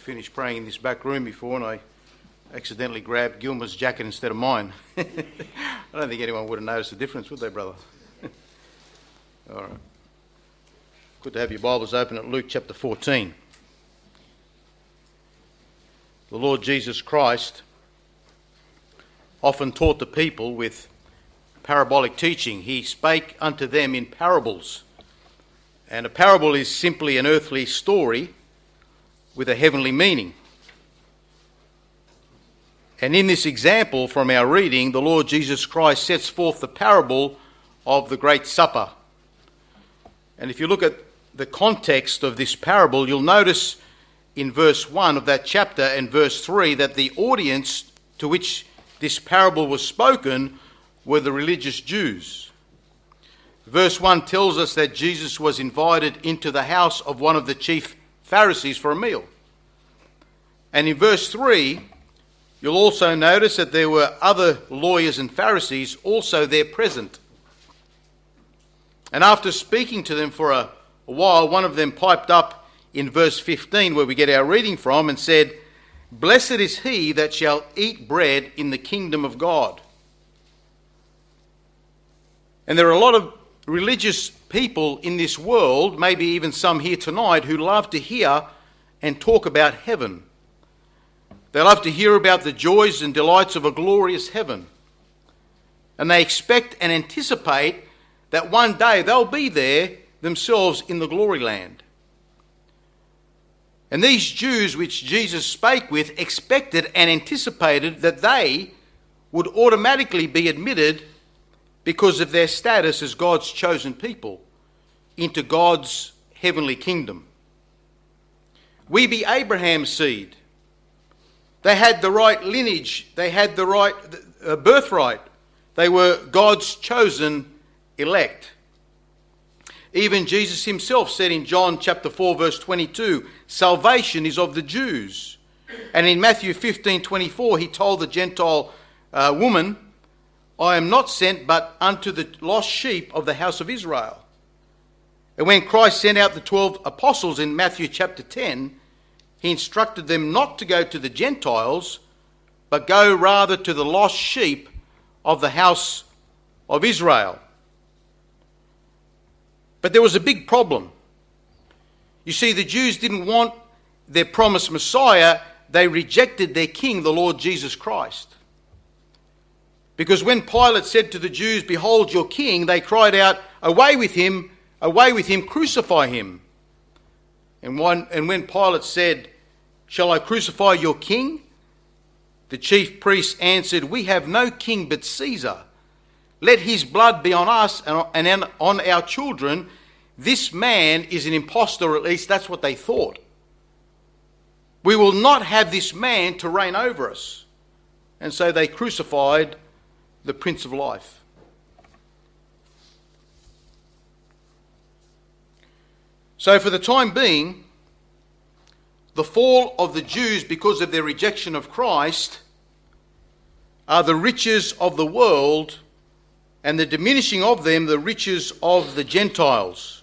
finished praying in this back room before and I accidentally grabbed Gilmer's jacket instead of mine. I don't think anyone would have noticed the difference, would they, brother? All right. Good to have your Bibles open at Luke chapter 14. The Lord Jesus Christ often taught the people with parabolic teaching. He spake unto them in parables. And a parable is simply an earthly story with a heavenly meaning. And in this example from our reading, the Lord Jesus Christ sets forth the parable of the Great Supper. And if you look at the context of this parable, you'll notice in verse 1 of that chapter and verse 3 that the audience to which this parable was spoken were the religious Jews. Verse 1 tells us that Jesus was invited into the house of one of the chief Pharisees for a meal. And in verse 3, you'll also notice that there were other lawyers and Pharisees also there present. And after speaking to them for a while, one of them piped up in verse 15, where we get our reading from, and said, "Blessed is he that shall eat bread in the kingdom of God." And there are a lot of religious people in this world, maybe even some here tonight, who love to hear and talk about heaven. They love to hear about the joys and delights of a glorious heaven. And they expect and anticipate that one day they'll be there themselves in the glory land. And these Jews which Jesus spake with expected and anticipated that they would automatically be admitted because of their status as God's chosen people into God's heavenly kingdom. We be Abraham's seed. They had the right lineage. They had the right birthright. They were God's chosen elect. Even Jesus himself said in John chapter 4 verse 22, salvation is of the Jews. And in Matthew 15:24 he told the Gentile woman, I am not sent but unto the lost sheep of the house of Israel. And when Christ sent out the 12 apostles in Matthew chapter 10, he instructed them not to go to the Gentiles, but go rather to the lost sheep of the house of Israel. But there was a big problem. You see, the Jews didn't want their promised Messiah. They rejected their king, the Lord Jesus Christ. Because when Pilate said to the Jews, behold your king, they cried out, away with him, crucify him. And when Pilate said, shall I crucify your king? The chief priests answered, we have no king but Caesar. Let his blood be on us and on our children. This man is an impostor, or at least that's what they thought. We will not have this man to reign over us. And so they crucified the Prince of Life. So for the time being, the fall of the Jews because of their rejection of Christ are the riches of the world, and the diminishing of them the riches of the Gentiles.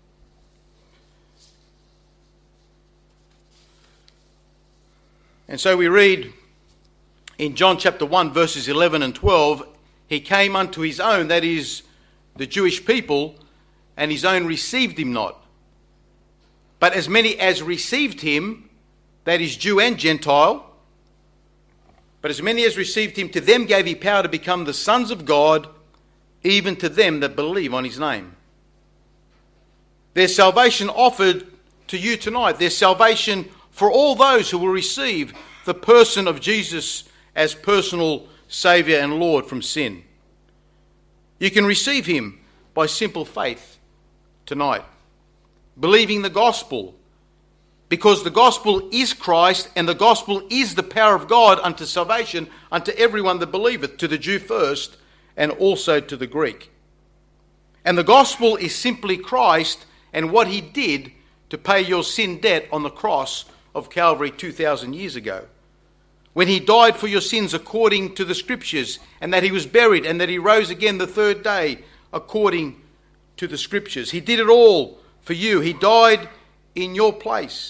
And so we read in John chapter 1 verses 11 and 12, he came unto his own, that is the Jewish people, and his own received him not. But as many as received him, that is Jew and Gentile, but as many as received him, to them gave he power to become the sons of God, even to them that believe on his name. There's salvation offered to you tonight. There's salvation for all those who will receive the person of Jesus as personal Saviour and Lord from sin. You can receive him by simple faith tonight, believing the gospel, because the gospel is Christ, and the gospel is the power of God unto salvation unto everyone that believeth, to the Jew first and also to the Greek. And the gospel is simply Christ and what he did to pay your sin debt on the cross of Calvary 2,000 years ago, when he died for your sins according to the scriptures, and that he was buried, and that he rose again the third day according to the scriptures. He did it all for you. He died in your place.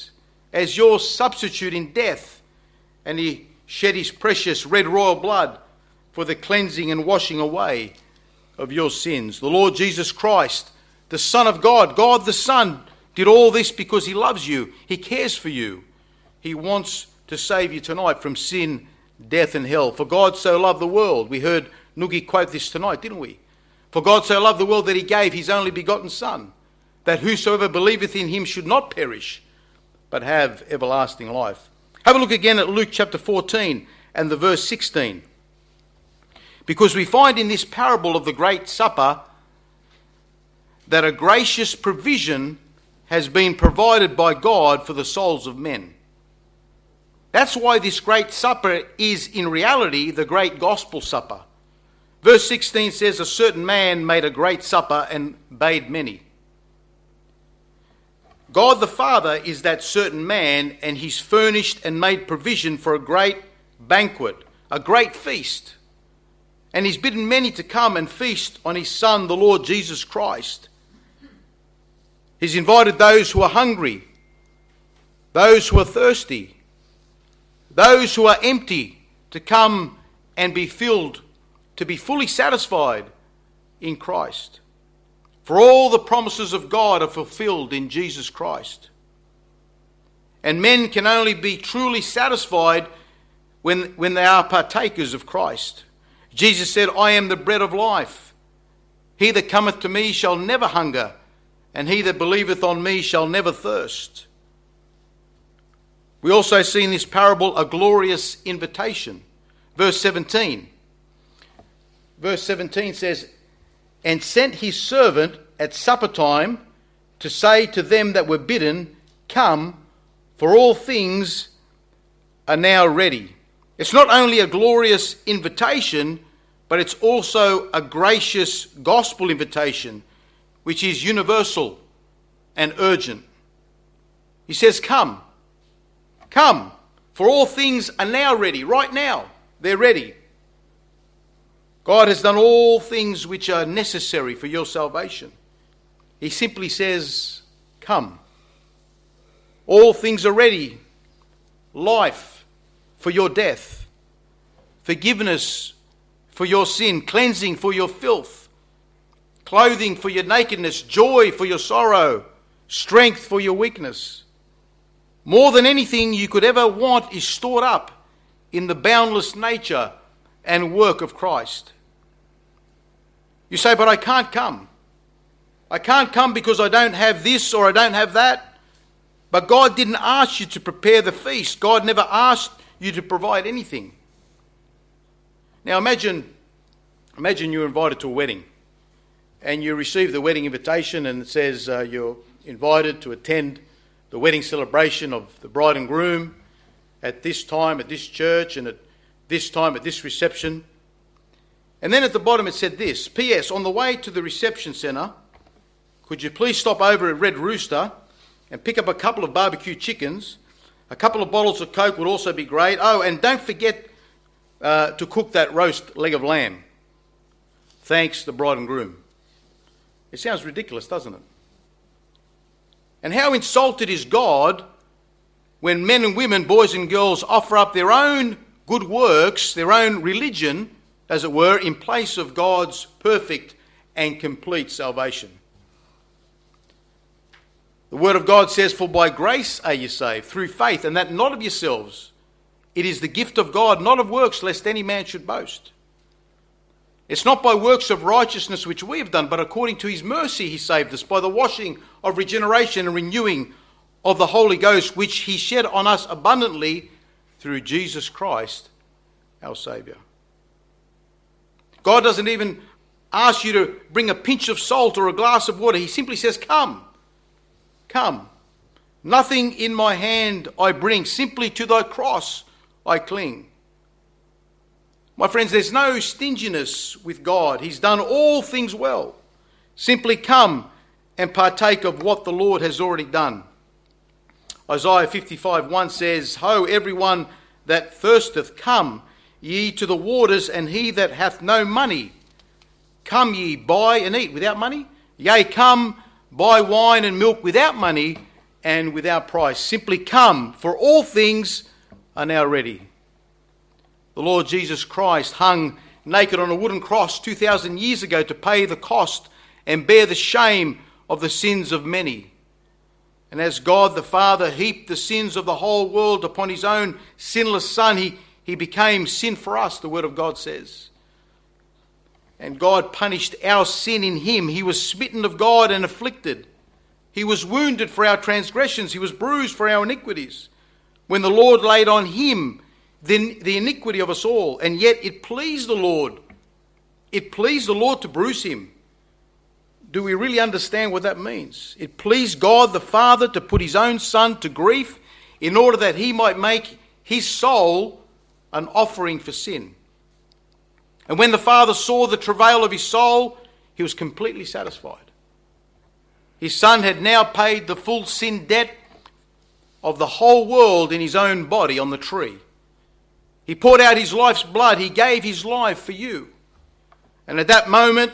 as your substitute in death, and he shed his precious red royal blood for the cleansing and washing away of your sins. The Lord Jesus Christ, the Son of God, God the Son, did all this because he loves you. He cares for you. He wants to save you tonight from sin, death and hell. For God so loved the world. We heard Noogie quote this tonight, didn't we? For God so loved the world that he gave his only begotten Son, that whosoever believeth in him should not perish, but have everlasting life. Have a look again at Luke chapter 14 and the verse 16. Because we find in this parable of the Great Supper that a gracious provision has been provided by God for the souls of men. That's why this Great Supper is in reality the Great Gospel Supper. Verse 16 says, a certain man made a great supper and bade many. God the Father is that certain man, and he's furnished and made provision for a great banquet, a great feast. And he's bidden many to come and feast on his Son, the Lord Jesus Christ. He's invited those who are hungry, those who are thirsty, those who are empty to come and be filled, to be fully satisfied in Christ. For all the promises of God are fulfilled in Jesus Christ. And men can only be truly satisfied when they are partakers of Christ. Jesus said, I am the bread of life. He that cometh to me shall never hunger, and he that believeth on me shall never thirst. We also see in this parable a glorious invitation. Verse 17. Verse 17 says, and sent his servant at supper time to say to them that were bidden, come, for all things are now ready. It's not only a glorious invitation, but it's also a gracious gospel invitation, which is universal and urgent. He says, come, come, for all things are now ready. Right now, they're ready. God has done all things which are necessary for your salvation. He simply says, come. All things are ready. Life for your death, forgiveness for your sin, cleansing for your filth, clothing for your nakedness, joy for your sorrow, strength for your weakness. More than anything you could ever want is stored up in the boundless nature and work of Christ. You say, but I can't come. I can't come because I don't have this or I don't have that. But God didn't ask you to prepare the feast. God never asked you to provide anything. Now imagine you're invited to a wedding and you receive the wedding invitation and it says you're invited to attend the wedding celebration of the bride and groom at this time, at this church, and at this time, at this reception. And then at the bottom it said this, P.S. On the way to the reception centre, could you please stop over at Red Rooster and pick up a couple of barbecue chickens? A couple of bottles of Coke would also be great. Oh, and don't forget to cook that roast leg of lamb. Thanks, the bride and groom. It sounds ridiculous, doesn't it? And how insulted is God when men and women, boys and girls, offer up their own good works, their own religion, as it were, in place of God's perfect and complete salvation. The Word of God says, for by grace are you saved, through faith, and that not of yourselves. It is the gift of God, not of works, lest any man should boast. It's not by works of righteousness which we have done, but according to his mercy he saved us, by the washing of regeneration and renewing of the Holy Ghost, which he shed on us abundantly through Jesus Christ, our Saviour. God doesn't even ask you to bring a pinch of salt or a glass of water. He simply says, come, come. Nothing in my hand I bring, simply to thy cross I cling. My friends, there's no stinginess with God. He's done all things well. Simply come and partake of what the Lord has already done. Isaiah 55:1 says, Ho, everyone that thirsteth, come ye to the waters, and he that hath no money, come ye, buy and eat. Without money? Yea, come, buy wine and milk without money, and without price. Simply come, for all things are now ready. The Lord Jesus Christ hung naked on a wooden cross 2,000 years ago to pay the cost and bear the shame of the sins of many. And as God the Father heaped the sins of the whole world upon his own sinless Son, he became sin for us, the Word of God says. And God punished our sin in him. He was smitten of God and afflicted. He was wounded for our transgressions. He was bruised for our iniquities. When the Lord laid on him the iniquity of us all, and yet it pleased the Lord. It pleased the Lord to bruise him. Do we really understand what that means? It pleased God the Father to put his own Son to grief in order that he might make his soul an offering for sin. And when the Father saw the travail of his soul, he was completely satisfied. His Son had now paid the full sin debt of the whole world in his own body on the tree. He poured out his life's blood. He gave his life for you. And at that moment,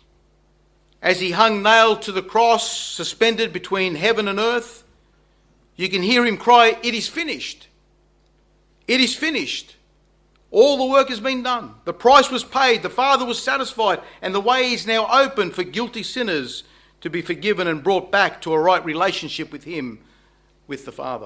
as he hung nailed to the cross, suspended between heaven and earth, you can hear him cry, "It is finished. It is finished. All the work has been done. The price was paid. The Father was satisfied. And the way is now open for guilty sinners to be forgiven and brought back to a right relationship with him, with the Father.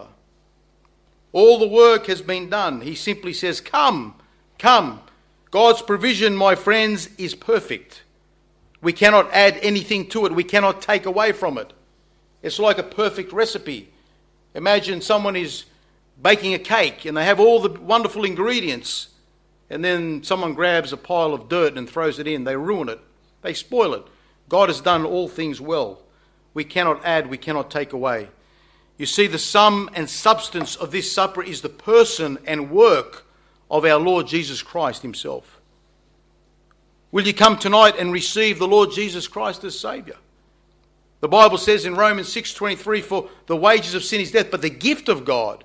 All the work has been done. He simply says, come, come. God's provision, my friends, is perfect. We cannot add anything to it. We cannot take away from it. It's like a perfect recipe. Imagine someone is baking a cake and they have all the wonderful ingredients, and then someone grabs a pile of dirt and throws it in. They ruin it. They spoil it. God has done all things well. We cannot add, we cannot take away. You see, the sum and substance of this supper is the person and work of our Lord Jesus Christ himself. Will you come tonight and receive the Lord Jesus Christ as Saviour? The Bible says in Romans 6:23, for the wages of sin is death, but the gift of God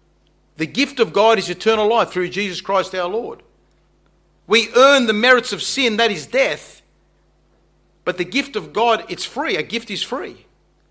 is eternal life through Jesus Christ our Lord. We earn the merits of sin, that is death, but the gift of God, it's free. A gift is free.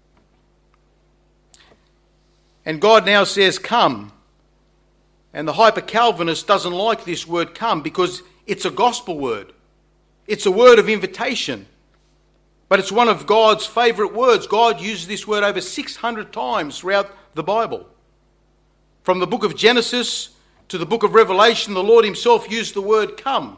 And God now says, come. And the hyper-Calvinist doesn't like this word come because it's a gospel word. It's a word of invitation. But it's one of God's favourite words. God uses this word over 600 times throughout the Bible. From the book of Genesis to the book of Revelation, the Lord himself used the word come.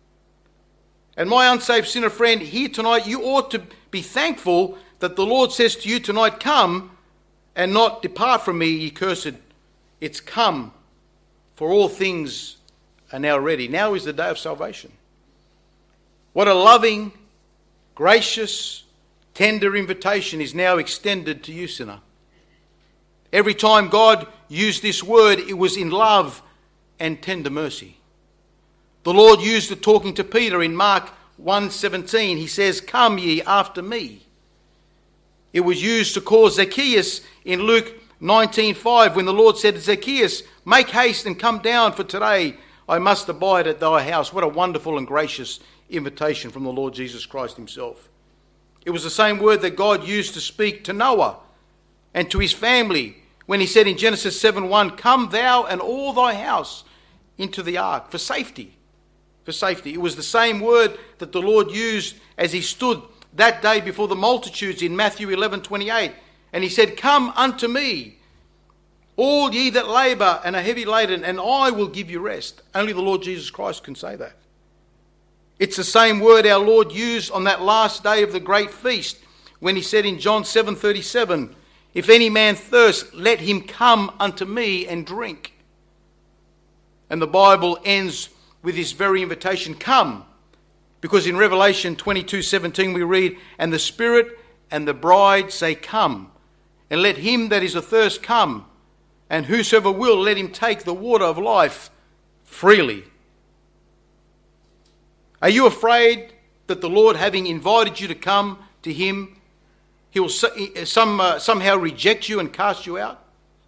And my unsaved sinner friend, here tonight, you ought to be thankful that the Lord says to you tonight, come, and not depart from me, ye cursed. It's come, for all things are now ready. Now is the day of salvation. What a loving, gracious, tender invitation is now extended to you, sinner. Every time God used this word, it was in love and tender mercy. The Lord used it talking to Peter in Mark 1:17. He says, come ye after me. It was used to call Zacchaeus in Luke 19:5 when the Lord said to Zacchaeus, make haste and come down, for today I must abide at thy house. What a wonderful and gracious invitation from the Lord Jesus Christ himself. It was the same word that God used to speak to Noah and to his family when he said in Genesis 7:1, come thou and all thy house into the ark for safety. For safety. It was the same word that the Lord used as he stood that day before the multitudes in Matthew 11:28. And he said, come unto me, all ye that labour and are heavy laden, and I will give you rest. Only the Lord Jesus Christ can say that. It's the same word our Lord used on that last day of the great feast when he said in John 7:37, if any man thirst, let him come unto me and drink. And the Bible ends with this very invitation, come. Because in Revelation 22:17 we read, and the Spirit and the bride say, come. And let him that is athirst come. And whosoever will, let him take the water of life freely. Are you afraid that the Lord, having invited you to come to him, he will somehow reject you and cast you out?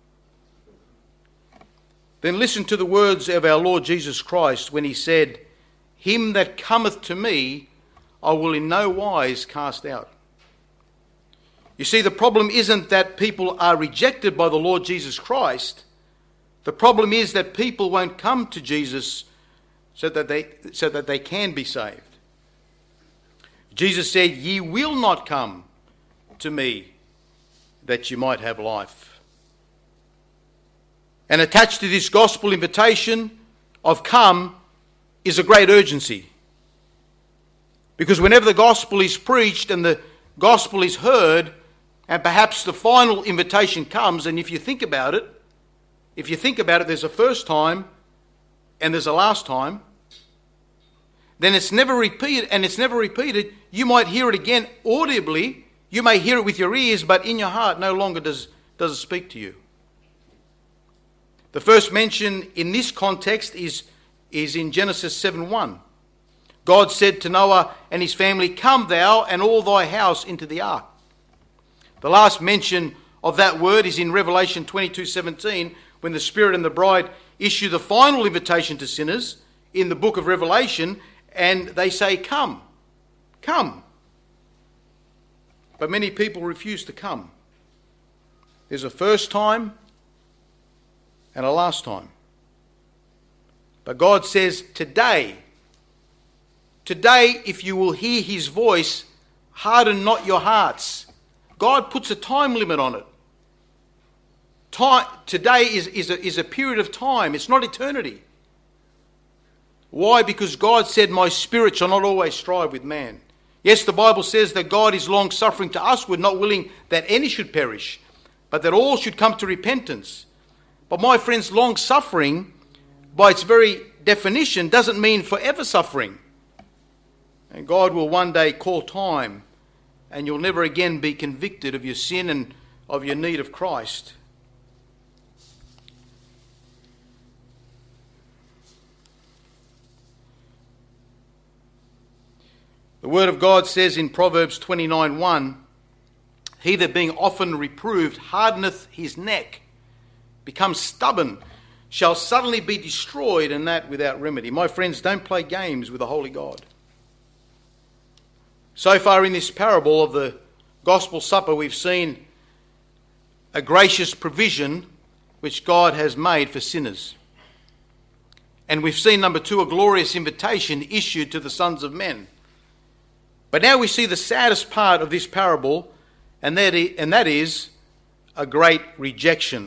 Then listen to the words of our Lord Jesus Christ when he said, him that cometh to me, I will in no wise cast out. You see, the problem isn't that people are rejected by the Lord Jesus Christ. The problem is that people won't come to Jesus so that they can be saved. Jesus said, "Ye will not come to me that you might have life." And attached to this gospel invitation of come is a great urgency. Because whenever the gospel is preached and the gospel is heard, and perhaps the final invitation comes, and if you think about it, there's a first time and there's a last time, then it's never repeated. You might hear it again audibly, you may hear it with your ears, but in your heart no longer does it speak to you. The first mention in this context is in Genesis 7:1. God said to Noah and his family, "Come thou and all thy house into the ark." The last mention of that word is in Revelation 22:17, when the Spirit and the bride issue the final invitation to sinners in the book of Revelation, and they say, "Come, come." But many people refuse to come. There's a first time and a last time. But God says, today, if you will hear his voice, harden not your hearts. God puts a time limit on it. Today is a period of time. It's not eternity. Why? Because God said, "My spirit shall not always strive with man." Yes, the Bible says that God is long-suffering to us. We're not willing that any should perish, but that all should come to repentance. But my friends, long-suffering, by its very definition, doesn't mean forever suffering. And God will one day call time, and you'll never again be convicted of your sin and of your need of Christ. The Word of God says in Proverbs 29:1, "He that being often reproved hardeneth his neck, becomes stubborn, shall suddenly be destroyed, and that without remedy." My friends, don't play games with the Holy God. So far in this parable of the Gospel Supper, we've seen a gracious provision which God has made for sinners. And we've seen, number 2, a glorious invitation issued to the sons of men. But now we see the saddest part of this parable, and that is a great rejection,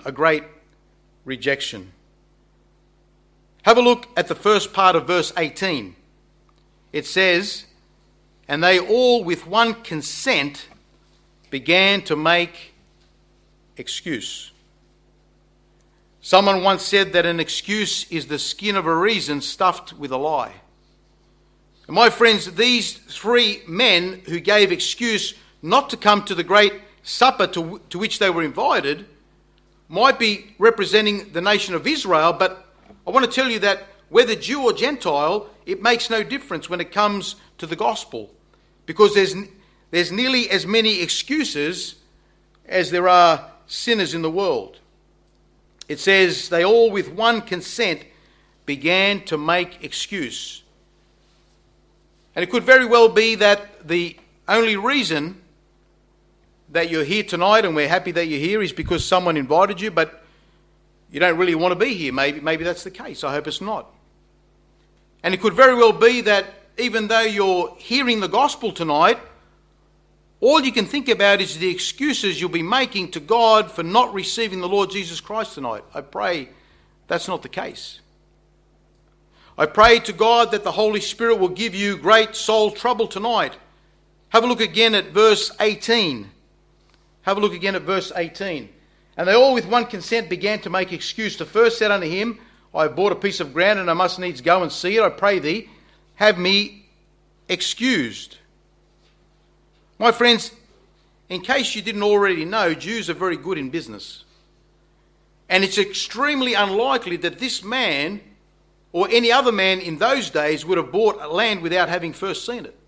Have a look at the first part of verse 18. It says, "And they all with one consent began to make excuse." Someone once said that an excuse is the skin of a reason stuffed with a lie. And my friends, these 3 men who gave excuse not to come to the great supper to which they were invited might be representing the nation of Israel, but I want to tell you that whether Jew or Gentile, it makes no difference when it comes to the gospel, because there's nearly as many excuses as there are sinners in the world. It says, "They all with one consent began to make excuse." And it could very well be that the only reason that you're here tonight, and we're happy that you're here, is because someone invited you, but you don't really want to be here. Maybe that's the case. I hope it's not. And it could very well be that even though you're hearing the gospel tonight, all you can think about is the excuses you'll be making to God for not receiving the Lord Jesus Christ tonight. I pray that's not the case. I pray to God that the Holy Spirit will give you great soul trouble tonight. Have a look again at verse 18. Have a look again at verse 18. "And they all with one consent began to make excuse. The first said unto him, I have bought a piece of ground, and I must needs go and see it. I pray thee, have me excused." My friends, in case you didn't already know, Jews are very good in business. And it's extremely unlikely that this man or any other man in those days would have bought land without having first seen it.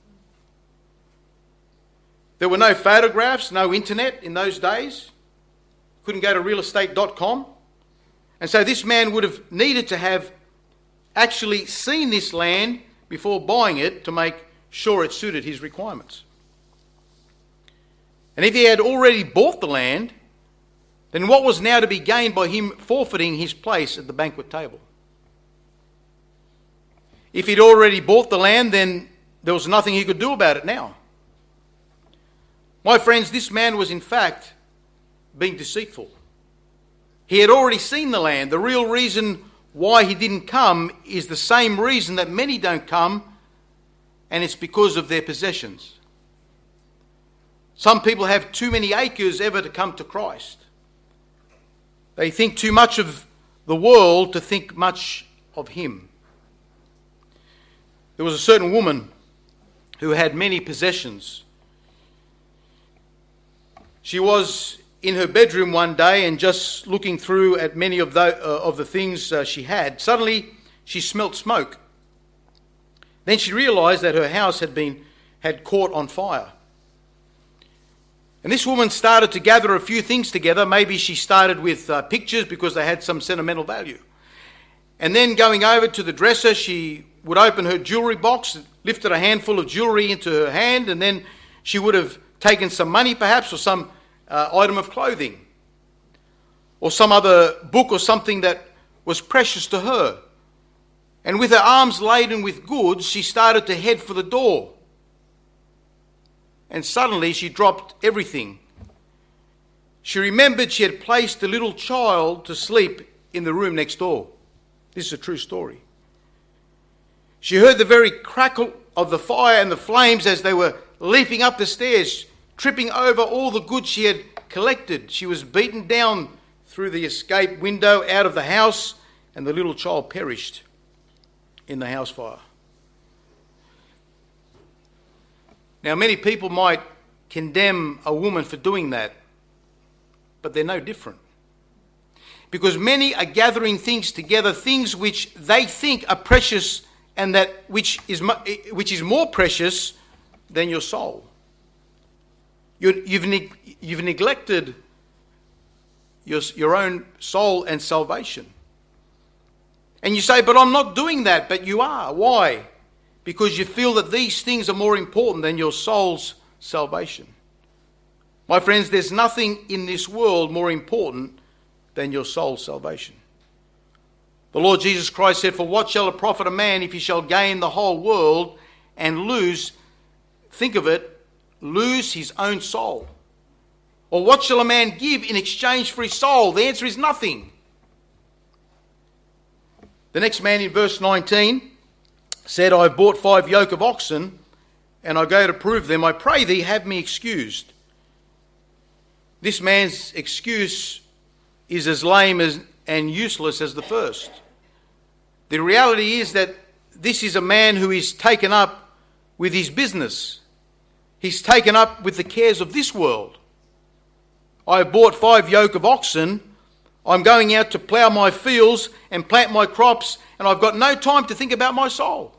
There were no photographs, no internet in those days. Couldn't go to realestate.com. And so this man would have needed to have actually seen this land before buying it to make sure it suited his requirements. And if he had already bought the land, then what was now to be gained by him forfeiting his place at the banquet table? If he'd already bought the land, then there was nothing he could do about it now. My friends, this man was in fact being deceitful. He had already seen the land. The real reason why he didn't come is the same reason that many don't come, and it's because of their possessions. Some people have too many acres ever to come to Christ. They think too much of the world to think much of him. There was a certain woman who had many possessions. She was in her bedroom one day and just looking through at many of the things she had. Suddenly she smelt smoke. Then she realised that her house had caught on fire. And this woman started to gather a few things together. Maybe she started with pictures because they had some sentimental value. And then going over to the dresser, she would open her jewellery box, lifted a handful of jewellery into her hand, and then she would have taken some money perhaps, or some item of clothing, or some other book or something that was precious to her. And with her arms laden with goods, she started to head for the door. And suddenly she dropped everything. She remembered she had placed the little child to sleep in the room next door. This is a true story. She heard the very crackle of the fire and the flames as they were leaping up the stairs, tripping over all the goods she had collected. She was beaten down through the escape window out of the house, and the little child perished in the house fire. Now, many people might condemn a woman for doing that, but they're no different. Because many are gathering things together, things which they think are precious, and that which is more precious than your soul. You've neglected your own soul and salvation. And you say, but I'm not doing that. But you are. Why? Because you feel that these things are more important than your soul's salvation. My friends, there's nothing in this world more important than your soul's salvation. The Lord Jesus Christ said, for what shall it profit a man if he shall gain the whole world and lose, think of it, lose his own soul? Or what shall a man give in exchange for his soul? The answer is nothing. The next man in verse 19 said, I have bought 5 yoke of oxen, and I go to prove them. I pray thee, have me excused. This man's excuse is as lame and useless as the first. The reality is that this is a man who is taken up with his business. He's taken up with the cares of this world. I have bought 5 yoke of oxen. I'm going out to plough my fields and plant my crops, and I've got no time to think about my soul.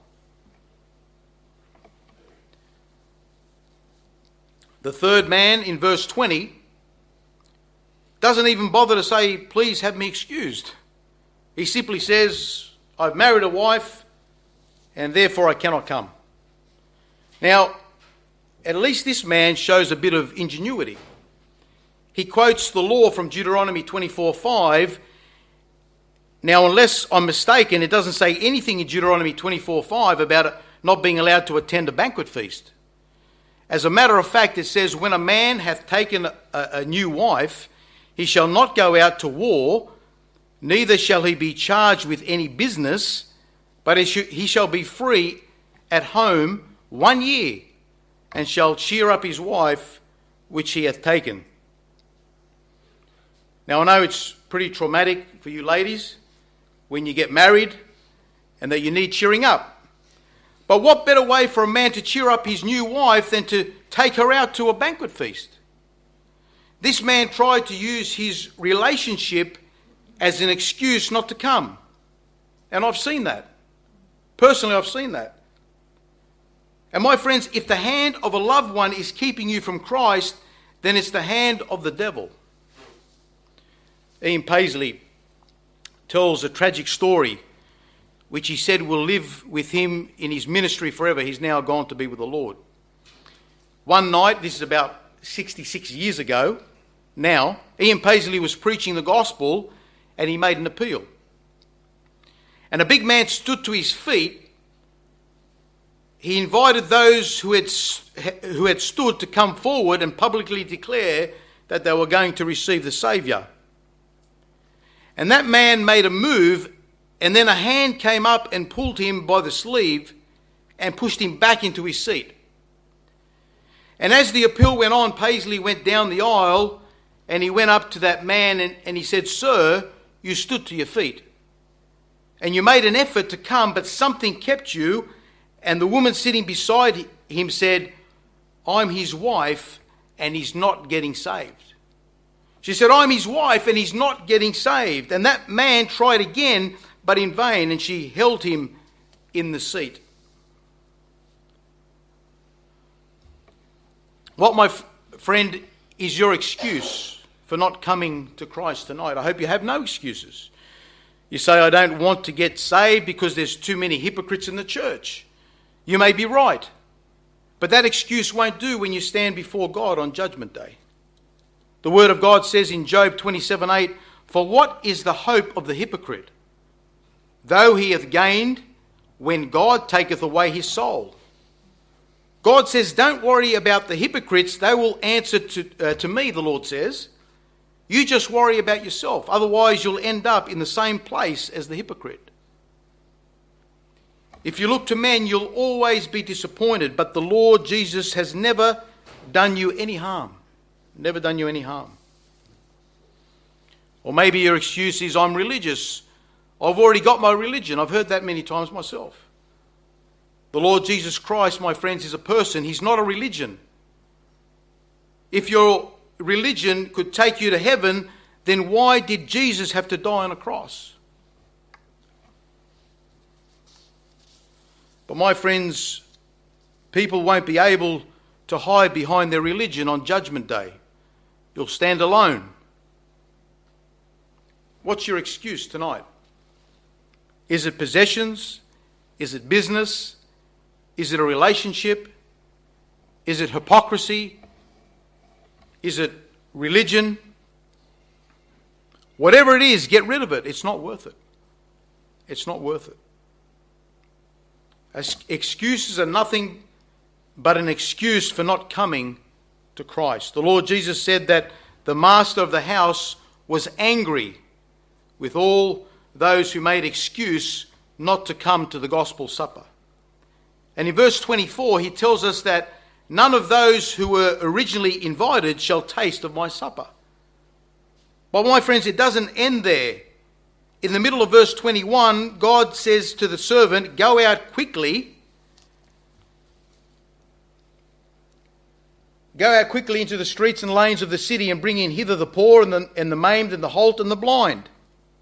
The third man in verse 20 doesn't even bother to say, please have me excused. He simply says, I've married a wife and therefore I cannot come. Now, at least this man shows a bit of ingenuity. He quotes the law from Deuteronomy 24:5. Now, unless I'm mistaken, it doesn't say anything in Deuteronomy 24:5 about not being allowed to attend a banquet feast. As a matter of fact, it says, when a man hath taken a new wife, he shall not go out to war, neither shall he be charged with any business, but he shall be free at home 1 year, and shall cheer up his wife which he hath taken. Now, I know it's pretty traumatic for you ladies when you get married and that you need cheering up. But what better way for a man to cheer up his new wife than to take her out to a banquet feast? This man tried to use his relationship as an excuse not to come. And I've seen that. Personally, I've seen that. And my friends, if the hand of a loved one is keeping you from Christ, then it's the hand of the devil. Ian Paisley tells a tragic story which he said will live with him in his ministry forever. He's now gone to be with the Lord. One night, this is about 66 years ago now, Ian Paisley was preaching the gospel and he made an appeal. And a big man stood to his feet. He invited those who had stood to come forward and publicly declare that they were going to receive the Saviour. And that man made a move, and then a hand came up and pulled him by the sleeve and pushed him back into his seat. And as the appeal went on, Paisley went down the aisle and he went up to that man and he said, "Sir, you stood to your feet. And you made an effort to come, but something kept you." And the woman sitting beside him said, "I'm his wife and he's not getting saved." She said, "I'm his wife and he's not getting saved." And that man tried again, but in vain, and she held him in the seat. What, my friend, is your excuse for not coming to Christ tonight? I hope you have no excuses. You say, "I don't want to get saved because there's too many hypocrites in the church." You may be right, but that excuse won't do when you stand before God on Judgment Day. The Word of God says in Job 27:8, "For what is the hope of the hypocrite, though he hath gained, when God taketh away his soul?" God says, don't worry about the hypocrites. They will answer to me, the Lord says. You just worry about yourself. Otherwise, you'll end up in the same place as the hypocrite. If you look to men, you'll always be disappointed. But the Lord Jesus has never done you any harm. Never done you any harm. Or maybe your excuse is, "I'm religious. I've already got my religion." I've heard that many times myself. The Lord Jesus Christ, my friends, is a person. He's not a religion. If your religion could take you to heaven, then why did Jesus have to die on a cross? But my friends, people won't be able to hide behind their religion on Judgment Day. You'll stand alone. What's your excuse tonight? Is it possessions? Is it business? Is it a relationship? Is it hypocrisy? Is it religion? Whatever it is, get rid of it. It's not worth it. It's not worth it. Excuses are nothing but an excuse for not coming to Christ. The Lord Jesus said that the master of the house was angry with all those who made excuse not to come to the gospel supper. And in verse 24, he tells us that none of those who were originally invited shall taste of my supper. But my friends, it doesn't end there. In the middle of verse 21, God says to the servant, "Go out quickly. Go out quickly into the streets and lanes of the city and bring in hither the poor and the maimed and the halt and the blind."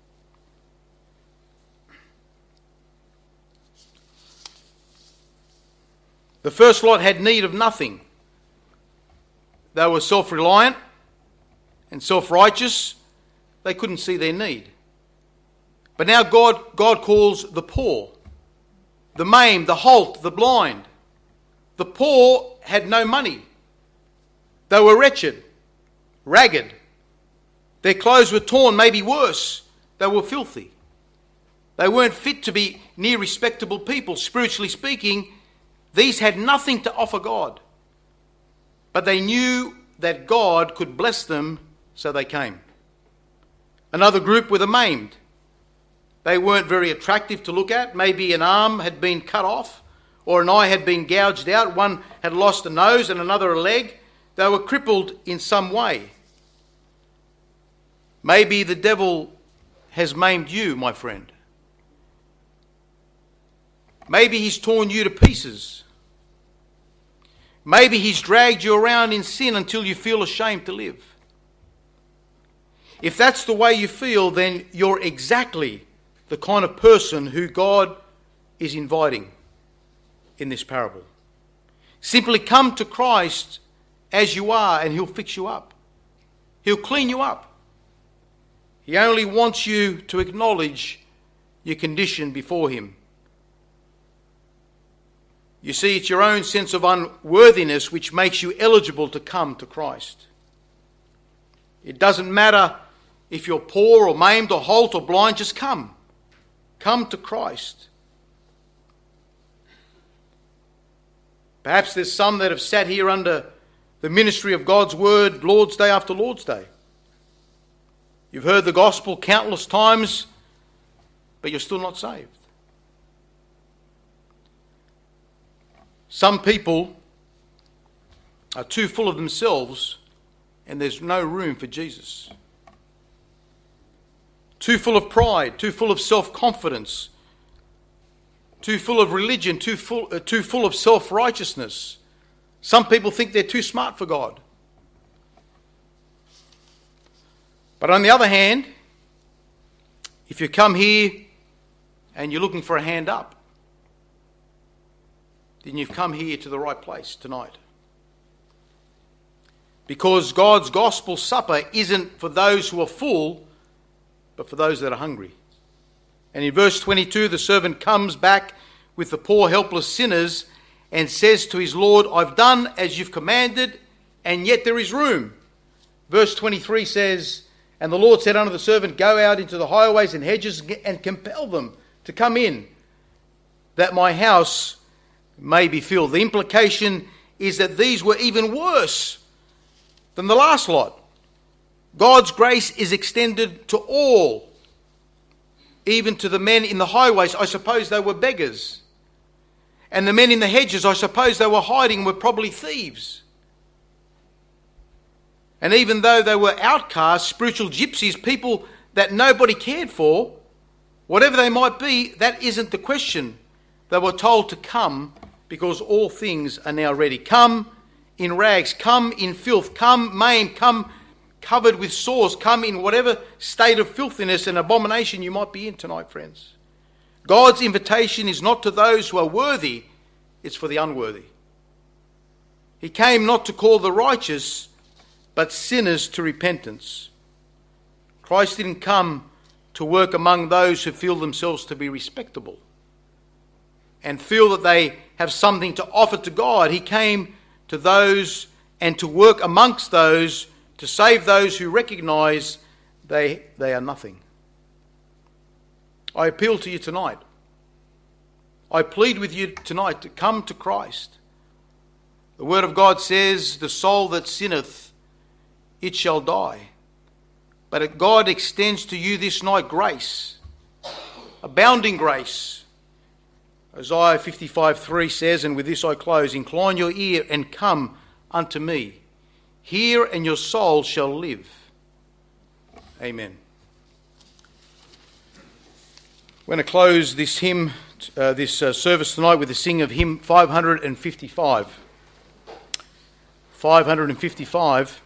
The first lot had need of nothing. They were self-reliant and self-righteous. They couldn't see their need. But now God calls the poor, the maimed, the halt, the blind. The poor had no money. They were wretched, ragged. Their clothes were torn, maybe worse. They were filthy. They weren't fit to be near respectable people. Spiritually speaking, these had nothing to offer God. But they knew that God could bless them, so they came. Another group were the maimed. They weren't very attractive to look at. Maybe an arm had been cut off or an eye had been gouged out. One had lost a nose and another a leg. They were crippled in some way. Maybe the devil has maimed you, my friend. Maybe he's torn you to pieces. Maybe he's dragged you around in sin until you feel ashamed to live. If that's the way you feel, then you're exactly the kind of person who God is inviting in this parable. Simply come to Christ as you are and he'll fix you up. He'll clean you up. He only wants you to acknowledge your condition before him. You see, it's your own sense of unworthiness which makes you eligible to come to Christ. It doesn't matter if you're poor or maimed or halt or blind, just come. Come to Christ. Perhaps there's some that have sat here under the ministry of God's word Lord's Day after Lord's Day. You've heard the gospel countless times, but you're still not saved. Some people are too full of themselves and there's no room for Jesus. Too full of pride, too full of self-confidence, too full of religion, too full of self-righteousness. Some people think they're too smart for God. But on the other hand, if you come here and you're looking for a hand up, then you've come here to the right place tonight. Because God's gospel supper isn't for those who are full, but for those that are hungry. And in verse 22, the servant comes back with the poor helpless sinners and says to his Lord, I've done as you've commanded, and yet there is room. Verse 23 says, and the Lord said unto the servant, go out into the highways and hedges and compel them to come in, that my house may be filled. The implication is that these were even worse than the last lot. God's grace is extended to all, even to the men in the highways. I suppose they were beggars. And the men in the hedges, I suppose they were hiding, were probably thieves. And even though they were outcasts, spiritual gypsies, people that nobody cared for, whatever they might be, that isn't the question. They were told to come because all things are now ready. Come in rags, come in filth, come maimed, come covered with sores, come in whatever state of filthiness and abomination you might be in tonight, friends. God's invitation is not to those who are worthy, it's for the unworthy. He came not to call the righteous, but sinners to repentance. Christ didn't come to work among those who feel themselves to be respectable and feel that they have something to offer to God. He came to those and to work amongst those to save those who recognise they are nothing. I appeal to you tonight. I plead with you tonight to come to Christ. The Word of God says, the soul that sinneth, it shall die. But God extends to you this night grace, abounding grace. Isaiah 55:3 says, and with this I close, incline your ear and come unto me. Hear and your soul shall live. Amen. We're going to close this hymn, this service tonight with the singing of hymn 555. 555.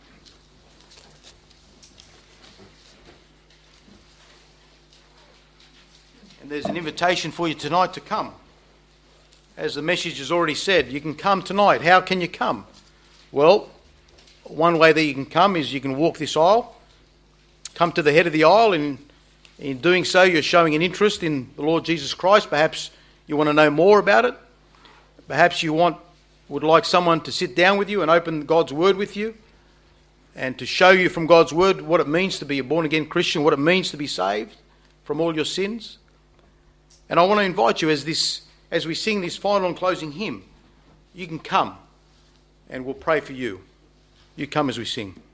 And there's an invitation for you tonight to come. As the message has already said, you can come tonight. How can you come? Well, one way that you can come is you can walk this aisle, come to the head of the aisle, and in doing so you're showing an interest in the Lord Jesus Christ. Perhaps you want to know more about it. Perhaps you would like someone to sit down with you and open God's Word with you and to show you from God's Word what it means to be a born-again Christian, what it means to be saved from all your sins. And I want to invite you as we sing this final and closing hymn, you can come and we'll pray for you. You come as we sing.